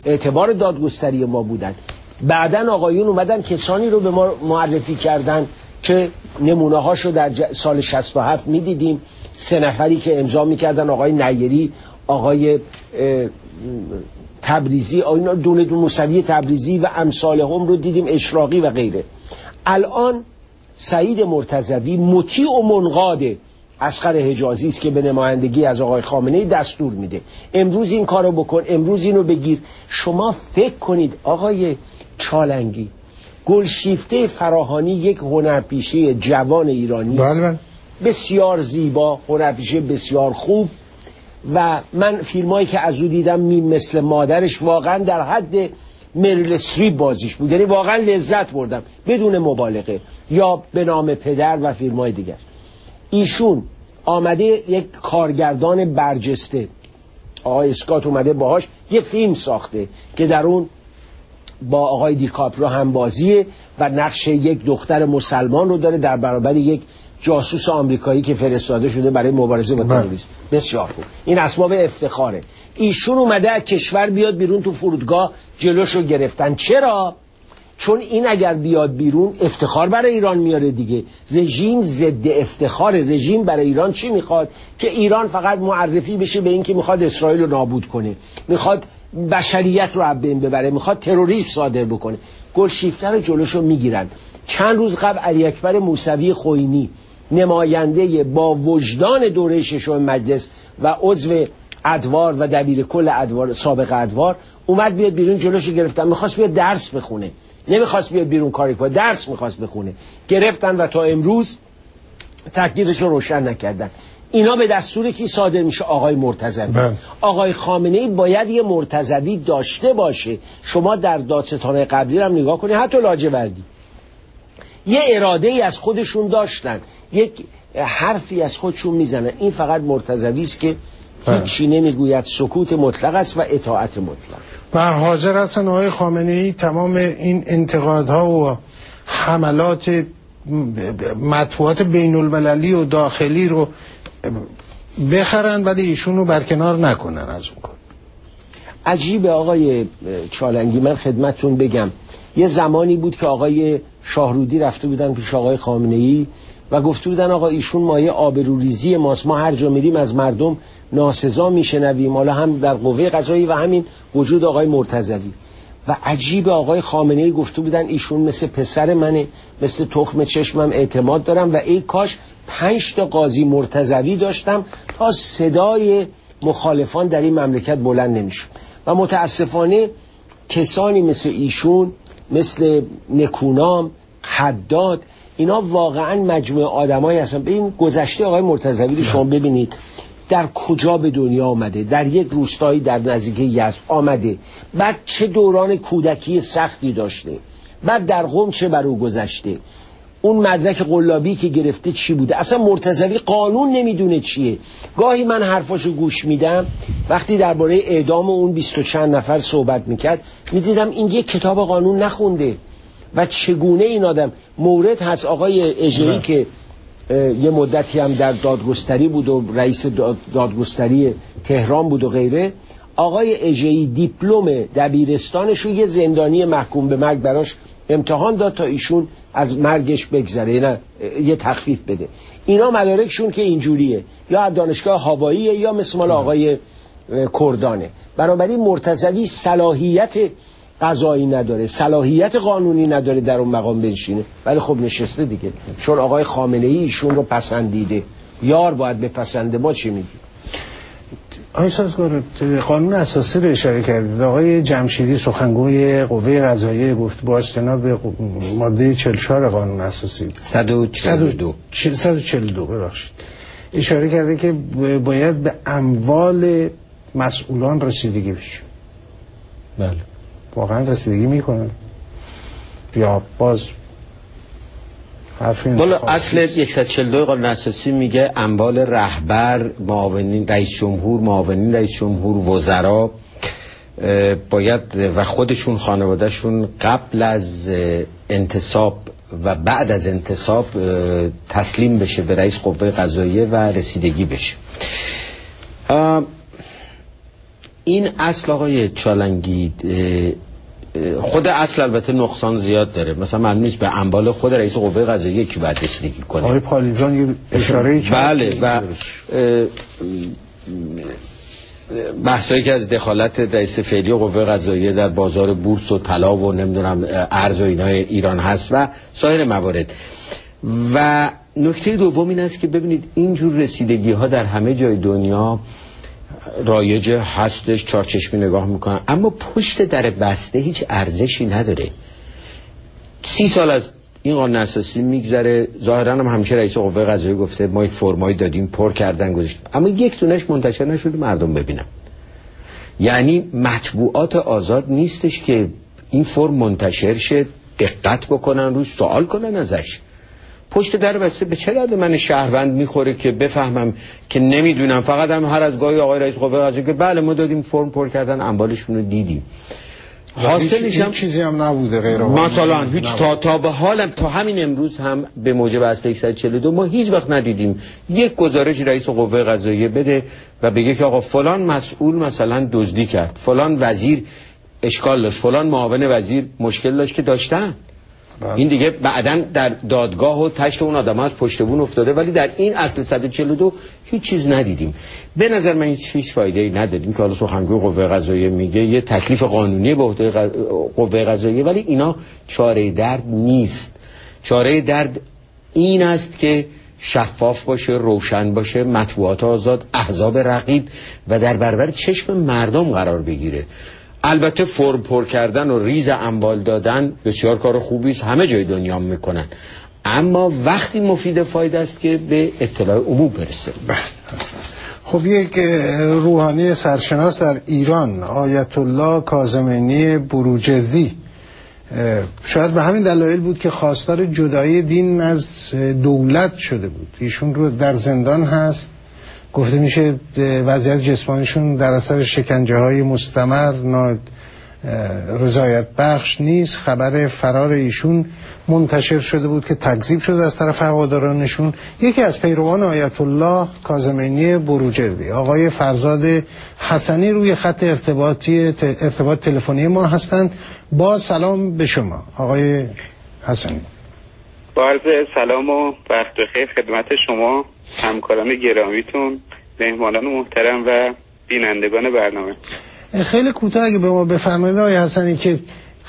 اعتبار دادگستری ما بودن. بعدن آقایون اومدن کسانی رو به ما معرفی کردن که نمونه هاشو در سال 67 میدیدیم. 3 نفری که امضا میکردن، آقای نیری، آقای تبریزی، اینا دونه موسوی تبریزی و امثال هم رو دیدیم، اشراقی و غیره. الان سعید مرتضوی مطیع و منقاد اصغر حجازی است که به نمایندگی از آقای خامنه‌ای دستور میده امروز این کارو بکن، امروز اینو بگیر. شما فکر کنید آقای چالنگی، گلشیفته فراهانی یک هنرپیشه جوان ایرانی است، بسیار زیبا، هنرپیشه بسیار خوب، و من فیلمایی که از او دیدم مثل مادرش واقعا در حد مریل استریپ بازیش بود، یعنی واقعا لذت بردم بدون مبالغه، یا به نام پدر و فیلمای دیگر. ایشون آمده یک کارگردان برجسته، آقای اسکات اومده باهاش یه فیلم ساخته که در اون با آقای دیکاپریو هم بازیه و نقش یک دختر مسلمان رو داره در برابر یک جاسوس آمریکایی که فرستاده شده برای مبارزه با تروریسم. بسیار خوب، این اسباب افتخاره. ایشون اومده از کشور بیاد بیرون، تو فرودگاه جلوش رو گرفتن. چرا؟ چون این اگر بیاد بیرون افتخار برای ایران میاره دیگه. رژیم ضد افتخار. رژیم برای ایران چی میخواد؟ که ایران فقط معرفی بشه به این که میخواد اسرائیل رو نابود کنه، میخواد بشریت رو از بین ببره، میخواد تروریسم صادر بکنه. گلشیفته رو جلوشو میگیرن. چند روز قبل علی اکبر موسوی خوئینی، نماینده با وجدان دوره ششم مجلس و عضو ادوار و دبیر کل ادوار، سابق ادوار، اومد بیاد بیرون، جلوشو گرفتن. میخواست بیاد درس بخونه، نمیخواست بیاد بیرون کاری کنه، درس میخواست بخونه. گرفتن و تا امروز تکلیفش رو روشن نکردن. اینا به دستور کی صادر میشه؟ آقای مرتضوی. آقای خامنه‌ای باید یه مرتضوی داشته باشه. شما در دادستان قبلی هم نگاه کنید، حتی لاجوردی یه اراده ای از خودشون داشتن، یک حرفی از خودشون میزنن. این فقط مرتضوی است که هیچی نمیگوید، سکوت مطلق است و اطاعت مطلق. و حاضر هستن آقای خامنه‌ای تمام این انتقادها و حملات مطبوعات بین المللی و داخلی رو بخرن ولی ایشون رو برکنار نکنن از اون کار. عجیبه آقای چالنگی، من خدمتتون بگم یه زمانی بود که آقای شاهرودی رفته بودن پیش آقای خامنه‌ای و گفته بودن آقا ایشون مایه آبروریزی ماست، ما هر جا میریم از مردم ناسزا میشنویم، حالا هم در قوه قضایی و همین وجود آقای مرتضوی. و عجیب آقای خامنه‌ای گفته بودن ایشون مثل پسر منه، مثل تخم چشمم، اعتماد دارم و ای کاش 5 تا قاضی مرتضوی داشتم تا صدای مخالفان در این مملکت بلند نمیشد. و متاسفانه کسانی مثل ایشون، مثل نکونام، حداد، اینا واقعا مجموعه آدمایی هستن. به این گذشته آقای مرتضوی رو شما ببینید در کجا به دنیا آمده، در یک روستایی در نزدیکی یزد آمده، بعد چه دوران کودکی سختی داشته، بعد در قم چه بر او گذشته، اون مدرک قلابی که گرفته چی بوده. اصلا مرتضوی قانون نمیدونه چیه. گاهی من حرفاشو گوش میدم وقتی درباره اعدام اون 20 و چند نفر صحبت میکرد، میدیدم این یک کتاب قانون نخونده. و چگونه این آدم، مورد هست آقای اژه‌ای که یه مدتی هم در دادگستری بود و رئیس دادگستری تهران بود و غیره، آقای اژه‌ای دیپلم دبیرستانش رو یه زندانی محکوم به مرگ براش امتحان داد تا ایشون از مرگش بگذره، نه یه تخفیف بده. اینا مدارکشون که اینجوریه، یا از دانشگاه هاواییه یا مثل مال آقای کردانه. بنابراین مرتضوی صلاحیت قضایی نداره، صلاحیت قانونی نداره در اون مقام بنشینه، ولی خب نشسته دیگه، چون آقای خامنه‌ای ایشون رو پسندیده. یار باید بپسنده، ما چی میگیم؟ آقای سازگار، قانون اساسی رو اشاره کردید. آقای جمشیدی سخنگوی قوه قضاییه گفت با استناد به ماده 44 قانون اساسی 142 ببخشید اشاره کرده که باید به اموال مسئولان رسیدگی بشه. بله، واقعا رسیدگی میکنن یا باز والا اصل 142 قانون اساسی میگه اموال رهبر، معاونین رئیس جمهور، معاونین رئیس جمهور، وزرا باید و خودشون خانوادهشون قبل از انتصاب و بعد از انتصاب تسلیم بشه به رئیس قوه قضاییه و رسیدگی بشه. این اصل آقای چالنگی خود اصل البته نقصان زیاد داره. مثلا معلوم نیست به اموال خود رئیس قوه قضاییه کی باید رسیدگی کنه. آقای پالیجان یه اشاره‌ای کرد. بله و بحثایی که از دخالت رئیس فعلی قوه قضاییه در بازار بورس و طلا و نمیدونم ارز و اینای ایران هست و سایر موارد. و نکته دوم این است که ببینید اینجور رسیدگی ها در همه جای دنیا رایج هستش، چارچشمی نگاه میکنن، اما پشت در بسته هیچ ارزشی نداره. 30 سال از این قانون اساسی میگذره، ظاهرا هم همیشه رئیس قوه قضاییه گفته ما یک فرمایی دادیم پر کردن گذاشتیم، اما یک دونش منتشر نشده مردم ببینن. یعنی مطبوعات آزاد نیستش که این فرم منتشر شه، دقت بکنن روش، سوال کنن ازش. پشت در بسته به چه درد من شهروند میخوره که بفهمم که نمیدونم، فقط هم هر از گاهی آقای رئیس قوه قضاییه که بله ما دادیم فرم پر کردن اموالشون رو دیدیم، حاصلش هم چیزی هم نبوده غیر مثلا هیچ تا به حال تا همین امروز هم به موجب اصل 142 ما هیچ وقت ندیدیم یک گزارش رئیس قوه قضاییه بده و بگه که آقا فلان مسئول مثلا دزدی کرد، فلان وزیر اشکال داشت، فلان معاون وزیر مشکل داشت که داشتن. این دیگه بعدن در دادگاه و تشت اون آدم از پشت بون افتاده، ولی در این اصل 142 هیچ چیز ندیدیم. به نظر من هیچ فایده‌ای ندادیم که حالا سخنگوی قوه قضاییه میگه یه تکلیف قانونی به عهده قوه قضاییه، ولی اینا چاره درد نیست. چاره درد این است که شفاف باشه، روشن باشه، مطبوعات آزاد، احزاب رقیب و در برابر چشم مردم قرار بگیره. البته فرم پر کردن و ریز اموال دادن بسیار کار خوبی است، همه جای دنیا میکنن، اما وقتی مفید فایده است که به اطلاع عموم برسه. خب یک روحانی سرشناس در ایران، آیت الله کاظمینی بروجردی، شاید به همین دلایل بود که خواستار جدایی دین از دولت شده بود. ایشون رو در زندان هست، گفته میشه وضعیت جسمانیشون در اثر شکنجه های مستمر رضایت بخش نیست. خبر فرار ایشون منتشر شده بود که تکذیب شده از طرف هوادارانشون. یکی از پیروان آیت الله کاظمینی بروجردی، آقای فرزاد حسنی، روی خط ارتباط تلفنی ما هستند. با سلام به شما آقای حسنی. با عرض سلام و وقت بخیر خدمت شما، همکاران گرامیتون، مهمانان محترم و بینندگان برنامه. خیلی کوتاه اگه به ما بفرمایید آقای حسنی که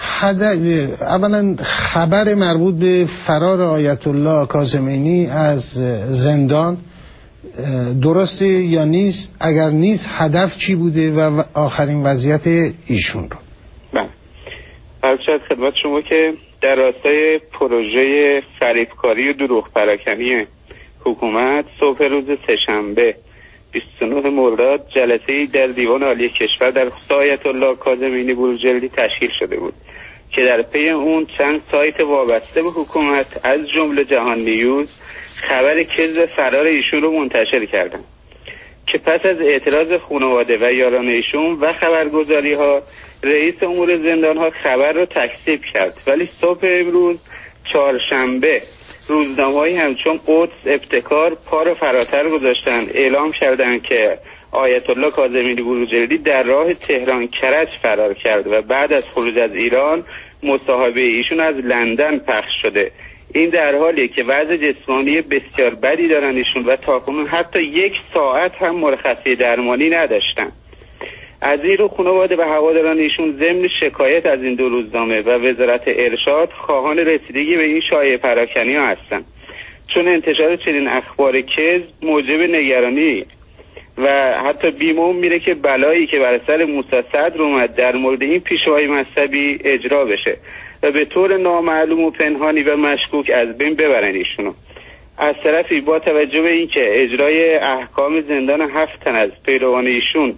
اولا خبر مربوط به فرار آیت الله کاظمینی از زندان درسته یا نیست؟ اگر نیست هدف چی بوده و آخرین وضعیت ایشون رو؟ بله، عرض شد خدمت شما که در راستای پروژه فریبکاری و دروغ پراکنی حکومت صبح روز سه‌شنبه 29 مرداد جلسه‌ای در دیوان عالی کشور در خصوص آیت الله کاظمینی بروجردی تشکیل شده بود که در پی اون چند سایت وابسته به حکومت از جمله جهان نیوز خبر کذب فرار ایشون رو منتشر کردند که پس از اعتراض خانواده و یاران ایشون و خبرگزاری ها، رئیس امور زندان ها خبر رو تکذیب کرد. ولی صبح امروز چهارشنبه روزنامه‌هایی همچون قدس، ابتکار پا رو فراتر گذاشتن، اعلام کردند که آیت الله کاظمینی بروجردی در راه تهران کرج فرار کرد و بعد از خروج از ایران مصاحبه ایشون از لندن پخش شده. این در حالیه که وضع جسمانی بسیار بدی دارن ایشون و تاکنون حتی 1 ساعت هم مرخصی درمانی نداشتن. از این رو خانواده و هواداران ایشون ضمن شکایت از این 2 روزنامه و وزارت ارشاد خواهان رسیدگی به این شایعه پراکنی ها هستن، چون انتشار چنین اخبار کذب موجب نگرانی و حتی بیمون میره که بلایی که بر سر موسی صدر اومد در مورد این پیشوای مذهبی اجرا بشه و به طور نامعلوم و پنهانی و مشکوک از بین ببرن ایشونو. از طرفی با توجه به این که اجرای احکام زندان 7 تن از پیروان ایشون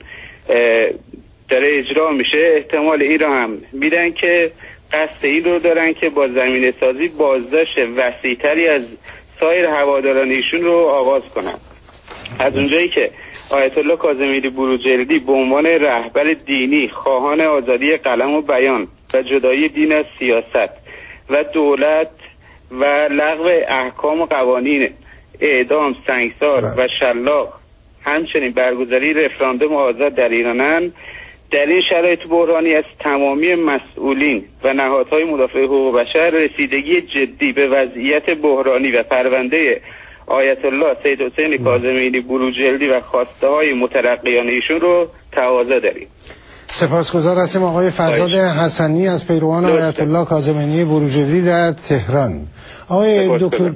داره اجرا میشه، احتمال این رو هم میدن که قصد این رو دارن که با زمینه سازی بازداشت وسیع‌تری از سایر هواداران ایشون رو آغاز کنن. از اونجایی که آیت الله کاظمینی بروجردی به عنوان رهبر دینی خواهان آزادی قلم و بیان و جدایی دین از سیاست و دولت و لغو احکام و قوانین اعدام، سنگسار و شلاق، همچنین برگزاری رفراندوم آزاد در ایرانن، در این شرایط بحرانی از تمامی مسئولین و نهادهای مدافع حقوق بشر رسیدگی جدی به وضعیت بحرانی و پرونده آیت الله سید حسین کاظمی بروجردی و خواسته های مترقیان ایشون رو تقاضا داریم. سپاسگزار هستیم آقای فرزاد حسنی از پیروان آیت الله کاظمی بروجردی در تهران. آقای دکتر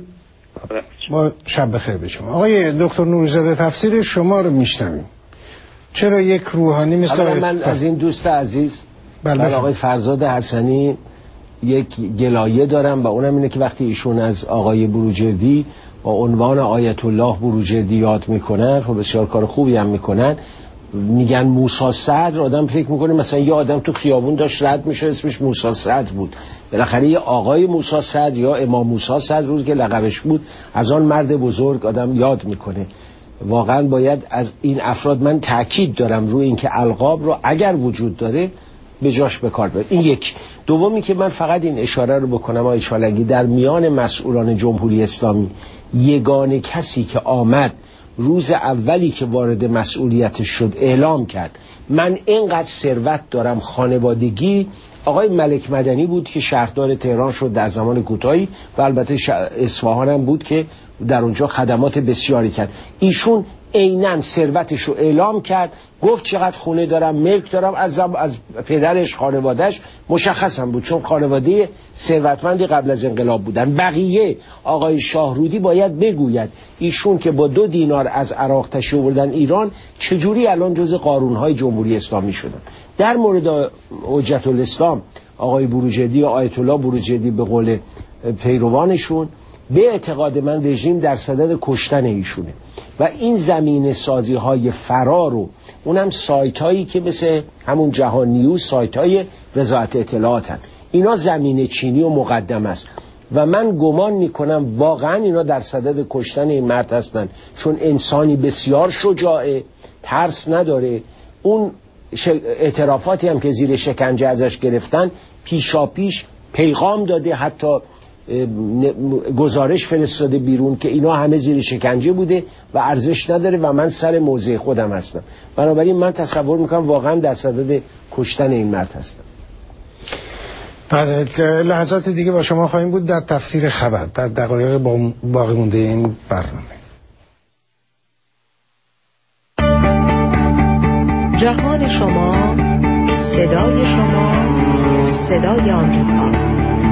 با شب بخیر به شما. آقای دکتر نوری‌زاده تفسیر شما رو میشنویم. چرا یک روحانی مثل من از این دوست عزیز آقای فرزاد حسنی یک گلایه دارم و اونم اینه که وقتی ایشون از آقای بروجردی با عنوان آیت الله بروجردی یاد میکنن، خب بسیار کار خوبی هم میکنن، میگن موسی صدر، آدم فکر میکنه مثلا یه آدم تو خیابون داشت رد میشه اسمش موسی صدر بود. بالاخره یه آقای موسی صدر یا امام موسی صدر روز که لقبش بود از آن مرد بزرگ آدم یاد میکنه. واقعا باید از این افراد من تأکید دارم روی اینکه القاب رو اگر وجود داره به جاش به کار ببرید. این یک. دومی که من فقط این اشاره رو بکنم آقای چالنگی، در میان مسئولان جمهوری اسلامی یگانه کسی که آمد روز اولی که وارد مسئولیتش شد اعلام کرد من اینقدر ثروت دارم خانوادگی، آقای ملک مدنی بود که شهردار تهران شد در زمان کوتاهی و البته اصفهان هم بود که در اونجا خدمات بسیاری کرد. ایشون عیناً ثروتش رو اعلام کرد، گفت چقدر خونه دارم، ملک دارم، از پدرش، خانوادهش مشخص هم بود چون خانواده ثروتمندی قبل از انقلاب بودن. بقیه آقای شاهرودی باید بگوید ایشون که با 2 دینار از عراق تشریف آوردن ایران چجوری الان جز قارونهای جمهوری اسلامی شدن. در مورد حجت الاسلام آقای بروجردی یا آیت الله بروجردی به قول پیروانشون، به اعتقاد من رژیم در صدد کشتن ایشونه و این زمینه سازی های فرار و اونم سایت هایی که مثل همون جهان نیوز، سایت های وزارت اطلاعات هن. اینا زمینه چینی و مقدم است و من گمان میکنم واقعا اینا در صدد کشتن این مرد هستن چون انسانی بسیار شجاعه، ترس نداره. اون اعترافاتی هم که زیر شکنجه ازش گرفتن پیشاپیش پیغام داده، حتی گزارش فرستاده بیرون که اینا همه زیر شکنجه بوده و ارزش نداره و من سر موضع خودم هستم. بنابراین من تصور میکنم واقعا در صدد کشتن این مرد هستم. بعد لحظات دیگه با شما خواهیم بود در تفسیر خبر در دقایق باقی مونده این برنامه. جهان شما، صدای شما، صدای آمریکا.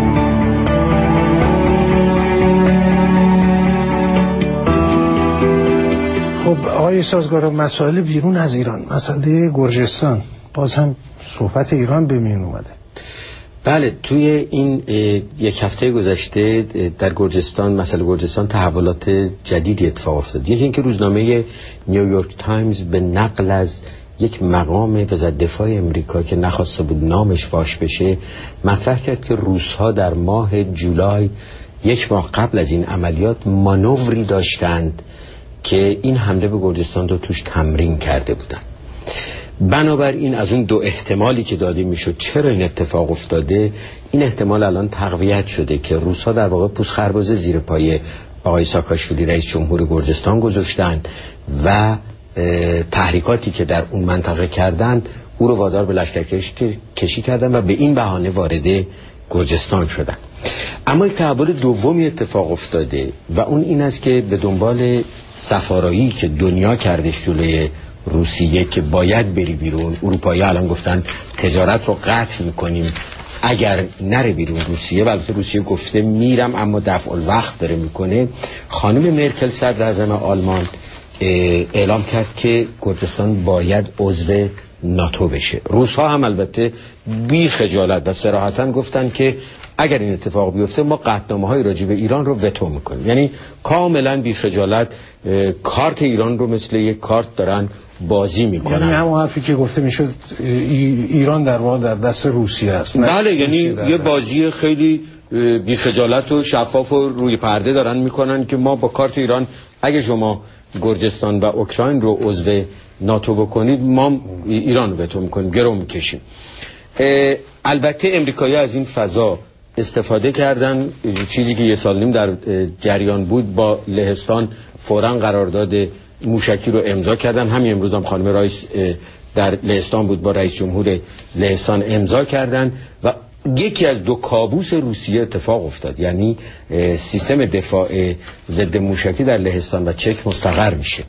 خب آقای سازگار، مسائل بیرون از ایران، مسئله گرجستان، باز هم صحبت ایران به میون اومده. بله، توی این 1 هفته گذشته در گرجستان، مسئله گرجستان، تحولات جدیدی اتفاق افتاد. یکی اینکه روزنامه نیویورک تایمز به نقل از یک مقام وزارت دفاع امریکا که نخواسته بود نامش فاش بشه مطرح کرد که روس‌ها در ماه جولای 1 ماه قبل از این عملیات مانوری داشتند که این حمله به گرجستان رو توش تمرین کرده بودن. بنابراین از اون 2 احتمالی که داده میشد چرا این اتفاق افتاده، این احتمال الان تقویت شده که روس‌ها در واقع پوست خربزه زیر پای آقای ساکاشویلی رئیس جمهور گرجستان گذاشتند و تحریکاتی که در اون منطقه کردند او رو وادار به لشکرکشی کردند و به این بهانه وارد گرجستان شدند. اما یک تحول دومی اتفاق افتاده و اون این است که به دنبال سفارایی که دنیا کردش جلوی روسیه که باید بری بیرون، اروپایی الان گفتن تجارت رو قطع میکنیم اگر نره بیرون روسیه، البته روسیه گفته میرم اما دفع الوقت داره میکنه. خانم مرکل صدر اعظم آلمان اعلام کرد که گرجستان باید عضو ناتو بشه. روس‌ها هم البته بی خجالت و صراحتاً گفتن که اگر این اتفاق بیفته ما قطعنامه‌های راجع به ایران رو وتو میکنیم. یعنی کاملا بی خجالت کارت ایران رو مثل یک کارت دارن بازی میکنن. یعنی همون حرفی که گفته میشد ایران در واقع در دست روسیه است. بله، یعنی یه بازی خیلی بی خجالت و شفاف و روی پرده دارن میکنن که ما با کارت ایران اگه شما گرجستان و اوکراین رو عضو ناتو بکنید ما ایران رو وتو میکنیم، گرو میکشیم. البته امریکایی از این فضا استفاده کردن، چیزی که 1.5 سال در جریان بود با لهستان فوراً قرارداد موشکی رو امضا کردن. همین امروز هم خانم رایس در لهستان بود، با رئیس جمهور لهستان امضا کردن و یکی از دو کابوس روسیه اتفاق افتاد، یعنی سیستم دفاع ضد موشکی در لهستان و چک مستقر میشه.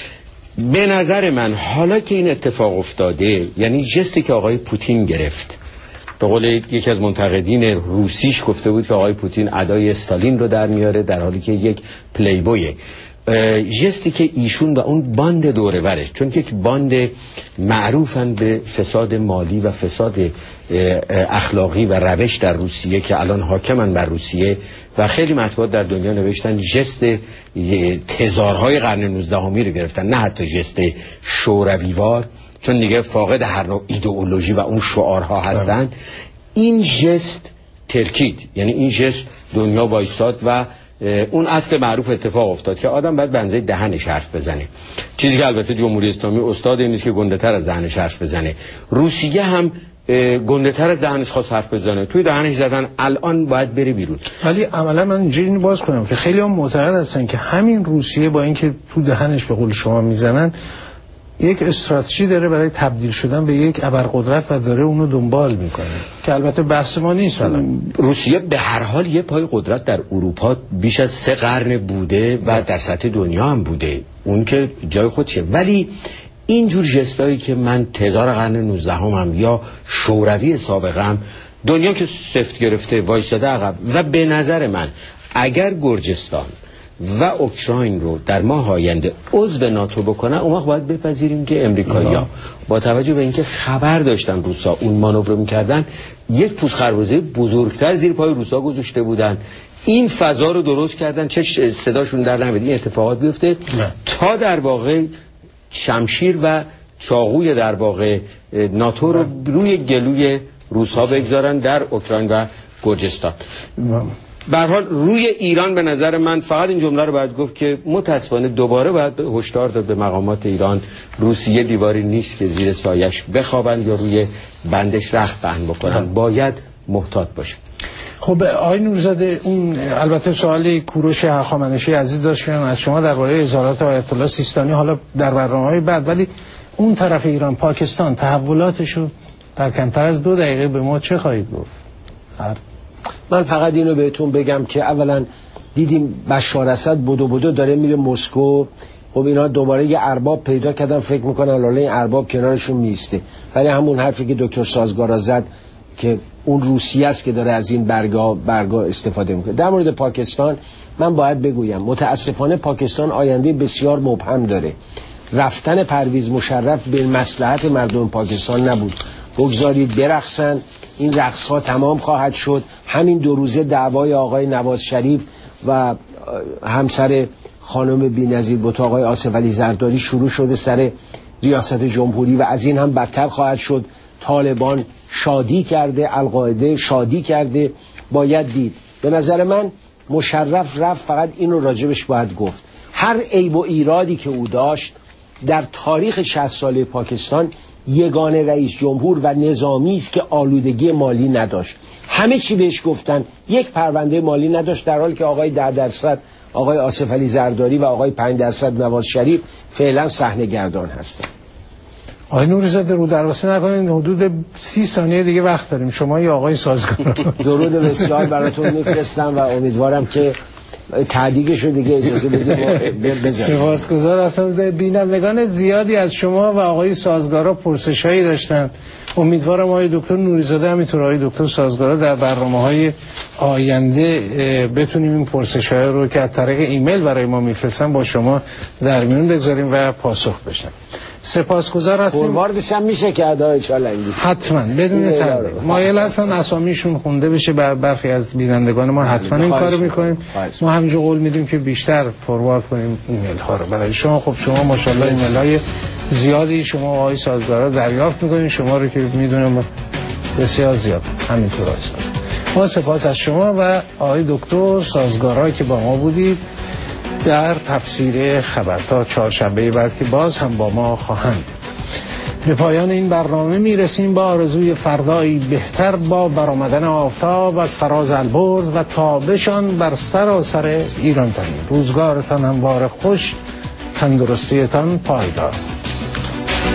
به نظر من حالا که این اتفاق افتاده، یعنی جستی که آقای پوتین گرفت، به قول یکی از منتقدین روسیش گفته بود که آقای پوتین ادای استالین رو در میاره، در حالی که یک پلی بویه. جستی که ایشون و اون باند دوره ورش، چون که یک باند معروفن به فساد مالی و فساد اخلاقی و روش در روسیه که الان حاکمن بر روسیه و خیلی مطبوعات در دنیا نوشتن جست تزارهای قرن 19 رو گرفتن، نه حتی جست شورویوار، چون دیگه فاقد هر نوع ایدئولوژی و اون شعارها هستن. این جست ترکید، یعنی این جست دنیا وایساد و اون اصل معروف اتفاق افتاد که آدم باید بنزه دهنش حرف بزنه، چیزی که البته جمهوری اسلامی استاد این نیست که گنده تر از دهنش حرف بزنه. روسیه هم گنده تر از دهنش خواست حرف بزنه، توی دهنش زدن، الان باید بری بیرون. ولی عملا من اینجوری باز کنم که خیلی هم معتقد هستن که همین روسیه با اینکه تو دهنش به قول شما میزنن، یک استراتژی داره برای تبدیل شدن به یک ابرقدرت و داره اونو دنبال میکنه، که البته بحث ما نیست. روسیه به هر حال یه پای قدرت در اروپا بیش از 3 قرن بوده و در سطح دنیا هم بوده، اون که جای خودشه. ولی اینجور جستایی که من تزار قرن 19 هم یا شوروی سابقم، دنیا که سفت گرفته وایساده عقب. و به نظر من اگر گرجستان و اوکراین رو در ماه آینده عضو ناتو بکنن، اون وقت باید بپذیریم که امریکایی‌ها با توجه به اینکه خبر داشتن روسا اون مانور می‌کردن، یک پوست خربزه بزرگتر زیر پای روسا گذاشته بودن، این فضا رو درست کردن چه صداشون در نمیاد این اتفاقات بیفته تا در واقع شمشیر و چاقوی در واقع ناتو رو روی گلوی روسا بگذارن در اوکراین و گرجستان. به هر حال روی ایران به نظر من فقط این جمله رو باید گفت که متاسفانه دوباره باید هشدار داد به مقامات ایران، روسیه دیواری نیست که زیر سایش بخوابند یا روی بندش رخت پهن بکنن، باید محتاط باشه. خب آقای نورزاده، اون البته سوالی کوروش هخامنشی عزیز داشتن از شما درباره اظهارات آیت الله سیستانی حالا در برنامه‌های بعد، ولی اون طرف ایران پاکستان تحولاتشو در کمتر از 2 دقیقه به ما چه خواهید گفت؟ من فقط اینو بهتون بگم که اولا دیدیم بشار اسد بدو داره میره مسکو. خب اینا دوباره یه ارباب پیدا کردن، فکر میکنن لاله این ارباب کنارشون میسته، ولی همون حرفی که دکتر سازگارا زد که اون روسیه است که داره از این برگا استفاده میکنه. در مورد پاکستان من باید بگویم متاسفانه پاکستان آینده بسیار مبهم داره. رفتن پرویز مشرف به مصلحت مردم پاکستان نبود. بگذارید برقصن، این رقص ها تمام خواهد شد. همین 2 روزه دعوای آقای نواز شریف و همسر خانم بی‌نظیر بوته آقای آصف علی زرداری شروع شده سر ریاست جمهوری و از این هم بدتر خواهد شد. طالبان شادی کرده، القاعده شادی کرده، باید دید. به نظر من مشرف رفت، فقط این رو راجبش باید گفت. هر عیب و ایرادی که او داشت در تاریخ 60 ساله پاکستان، یگانه رئیس جمهور و نظامی است که آلودگی مالی نداشت. همه چی بهش گفتن، یک پرونده مالی نداشت، در حالی که آقای 10% آقای آصف علی زرداری و آقای 5% نواز شریف فعلا صحنه گردان هستن. آقای نورزاده رو درواسه نکنید، حدود 30 ثانیه دیگه وقت داریم. شما یا آقای سازگار درود بسیار براتون میفرستم و امیدوارم که تعدیقشو دیگه اجازه بدید بذارید. سپاسگزار هستم. بینندگان زیادی از شما و آقای سازگارا پرسشایی داشتن. امیدوارم آقای دکتر نوری‌زاده همینطور آقای دکتر سازگارا در برنامه‌های آینده بتونیم این پرسش‌ها رو که از طریق ایمیل برای ما میفرستن با شما در میون بگذاریم و پاسخ بشن. سپاسگزار هستیم. فورواردش هم میشه که ادای چالنگی حتما بدون تردید مایل هستن اسامیشون خونده بشه بر برخی از بینندگان ما، حتما این کارو میکنیم. ما همینجا قول میدیم که بیشتر فوروارد کنیم ایمیل ها رو برای شما. خب شما ماشاءالله ایمیل های زیادی شما آقای سازگارا دریافت میکنین، شما رو که میدونم بسیار زیاد. همینطور آقای سازگارا ما سپاس از شما و آقای دکتر سازگارا که با ما بودید در تفسیر خبر. تا 4 شنبه بعد که باز هم با ما خواهند. به پایان این برنامه میرسیم با آرزوی فردایی بهتر با برآمدن آفتاب از فراز البرز و تابشان بر سراسر ایران زمین. روزگارتان همواره خوش، تندرستیتان پایدار.